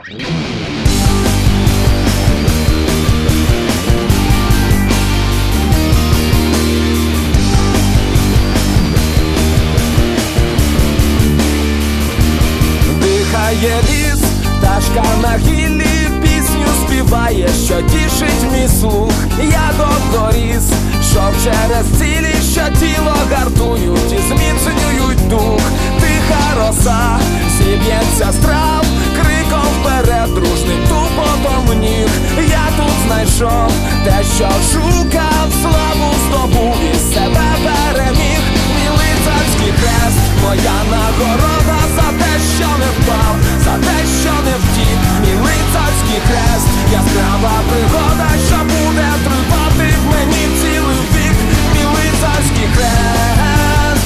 Дихає ліс, пташка на гіллі пісню співає, що тішить мій слух. Я довгоріс, щоб через цілі, що тіло гартують і зміцнюють дух. Тиха роса зіб'ється з трав, криком вперед, дружним тупотом ніг. Я тут знайшов те, що шукав, славу здобув і себе переміг. Мій лицарський хрест, моя нагорода за те, що не впав, за те, що не втік. Мій лицарський хрест, яскрава пригода, що буде тривати в мені цілий вік. Мій лицарський хрест.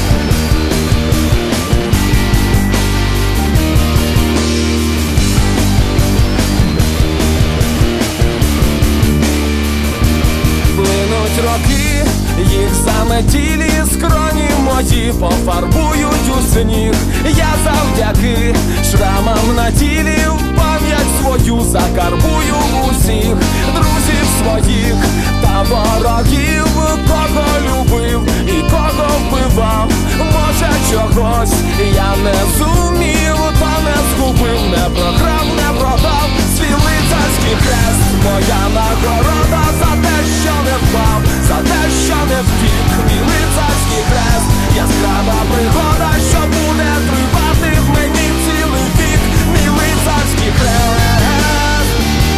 Плинуть роки, їх заметілі скроні мої пофарбують у сніг. Я завдяки шрамам на тілі в пам'ять свою закарбую усіх друзів своїх та ворогів, кого любив і кого вбивав. Може чогось я не зумів, та не згубив, не програв, не продав. Свій лицарський хрест, моя нагорода за те, що не впав, за те, що не втік. Мій лицарський хрест, яскрава пригода, що буде тривати в мені цілий вік. Мій лицарський хрест.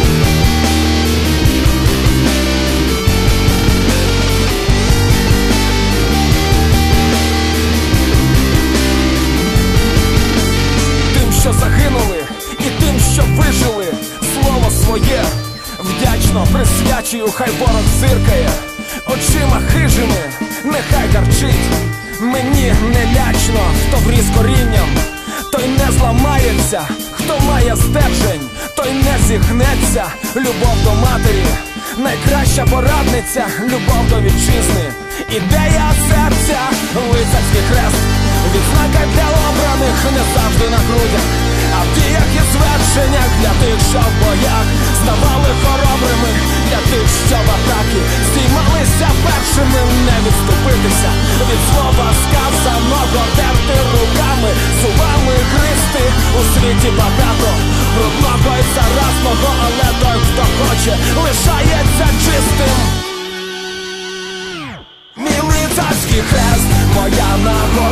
Тим, що загинули, і тим, що вижили, слово своє вдячно присвячую, хай ворог зиркає очима хижими, нехай гарчить. Мені не лячно, хто вріс корінням, той не зламається, хто має стержень, той не зігнеться. Любов до матері, найкраща порадниця, любов до вітчизни, ідея серця. Лицарський хрест, відзнака для обраних, не завжди на грудях, а в діях і звершеннях. Для тих, що в боях ставали хоробрими, для тих, що в атаки здіймалися першими. Не відступитися від слова сказаного, терти руками, зубами гризти. У світі багато брудного і заразного, але той, хто хоче, лишається чистим. Мій лицарський хрест, моя нагорода